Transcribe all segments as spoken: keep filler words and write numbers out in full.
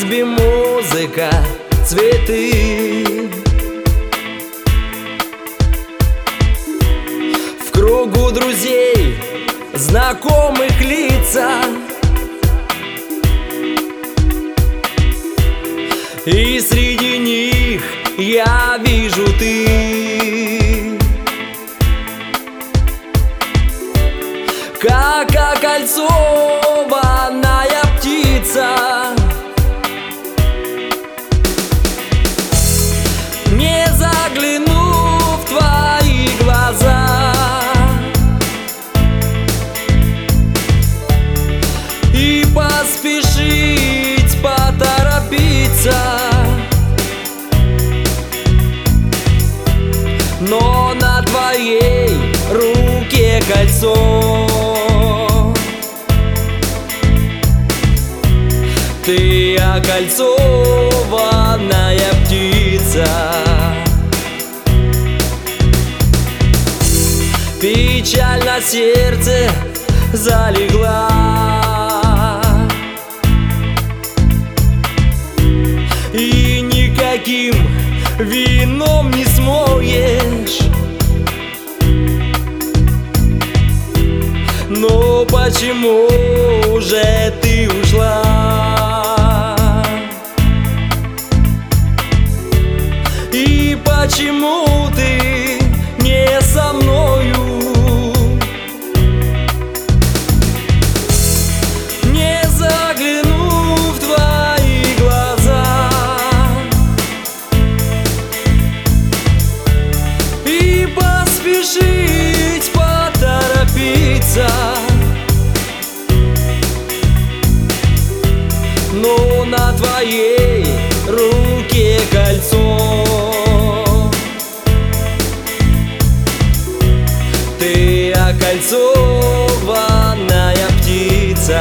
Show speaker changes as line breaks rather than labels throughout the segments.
свадьбе музыка, цветы. В кругу друзей знакомых лица, и среди них я вижу ты, как окольцованная птица. Не загляну в твои глаза и поспешить, поторопиться, но на твоей руке кольцо. Ты окольцованная птица. Печаль на сердце залегла, и никаким вином не смоешь. Но почему же ты ушла? И почему ты не со мною? Не загляну в твои глаза и поспешить, поторопиться, но на твоей руке кольцо. Ты окольцованная птица.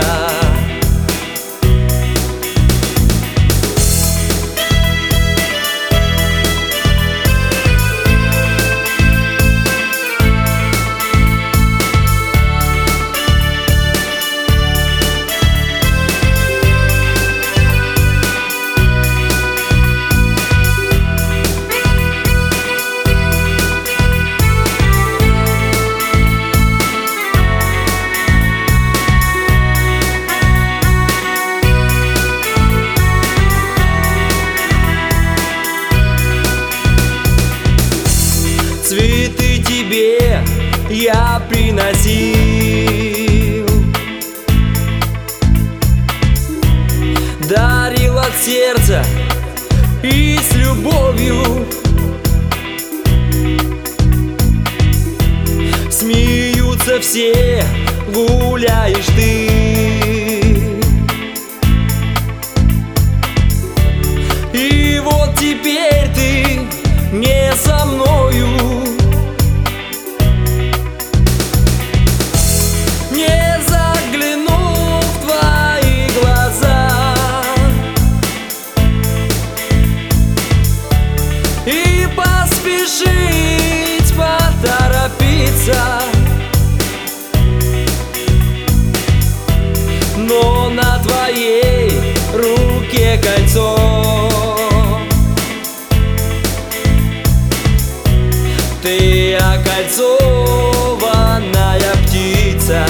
Цветы тебе я приносил, дарил от сердца и с любовью. Смеются все, гуляешь ты, и вот теперь ты не со мною. Не загляну в твои глаза и поспешить, поторопиться, но на твоей руке кольцо. Ты окольцованная птица.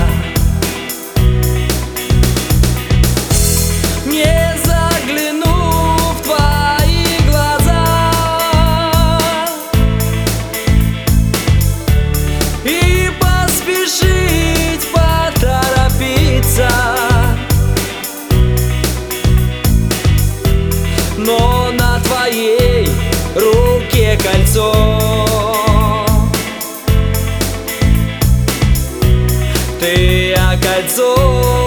Не загляну в твои глаза и поспешить, поторопиться, но на твоей руке кольцо. Ты окольцо.